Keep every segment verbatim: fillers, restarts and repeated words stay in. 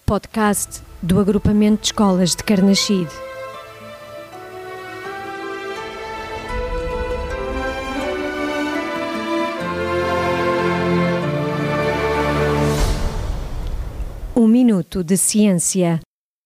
podcast do Agrupamento de Escolas de Carnaxide. Um minuto de ciência.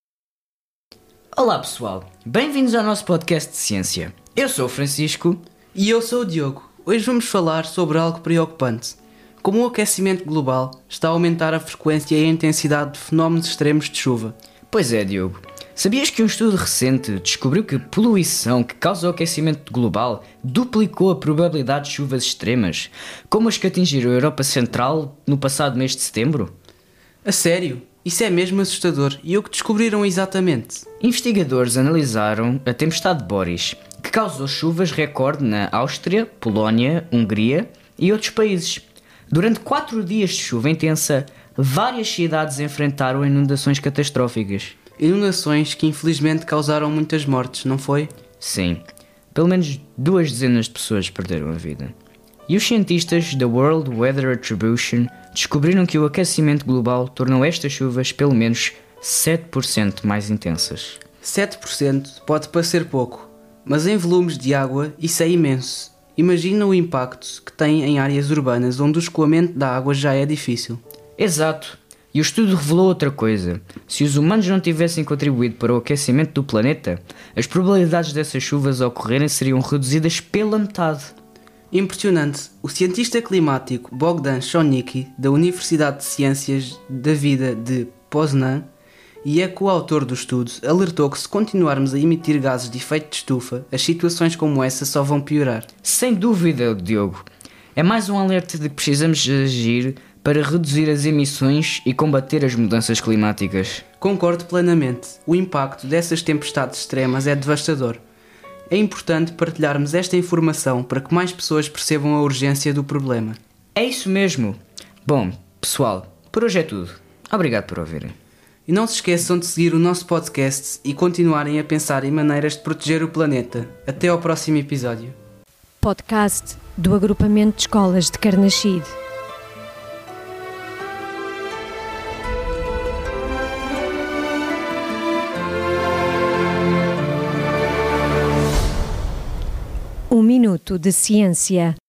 Olá pessoal, bem-vindos ao nosso podcast de ciência. Eu sou o Francisco. E eu sou o Diogo. Hoje vamos falar sobre algo preocupante. Como o aquecimento global está a aumentar a frequência e a intensidade de fenómenos extremos de chuva. Pois é, Diogo. Sabias que um estudo recente descobriu que a poluição que causa o aquecimento global duplicou a probabilidade de chuvas extremas, como as que atingiram a Europa Central no passado mês de setembro? A sério? Isso é mesmo assustador. E o que descobriram exatamente? Investigadores analisaram a tempestade Boris, que causou chuvas recorde na Áustria, Polónia, Hungria e outros países. Durante quatro dias de chuva intensa, várias cidades enfrentaram inundações catastróficas. Inundações que infelizmente causaram muitas mortes, não foi? Sim, pelo menos duas dezenas de pessoas perderam a vida. E os cientistas da World Weather Attribution descobriram que o aquecimento global tornou estas chuvas pelo menos sete por cento mais intensas. sete por cento pode parecer pouco, mas em volumes de água isso é imenso. Imagina o impacto que tem em áreas urbanas onde o escoamento da água já é difícil. Exato. E o estudo revelou outra coisa. Se os humanos não tivessem contribuído para o aquecimento do planeta, as probabilidades dessas chuvas ocorrerem seriam reduzidas pela metade. Impressionante. O cientista climático Bogdan Chornicki, da Universidade de Ciências da Vida de Poznan, e é coautor do estudo, alertou que se continuarmos a emitir gases de efeito de estufa, as situações como essa só vão piorar. Sem dúvida, Diogo. É mais um alerta de que precisamos agir para reduzir as emissões e combater as mudanças climáticas. Concordo plenamente. O impacto dessas tempestades extremas é devastador. É importante partilharmos esta informação para que mais pessoas percebam a urgência do problema. É isso mesmo. Bom, pessoal, por hoje é tudo. Obrigado por ouvirem. E não se esqueçam de seguir o nosso podcast e continuarem a pensar em maneiras de proteger o planeta. Até ao próximo episódio. Podcast do Agrupamento de Escolas de Carnaxide. Um minuto de ciência.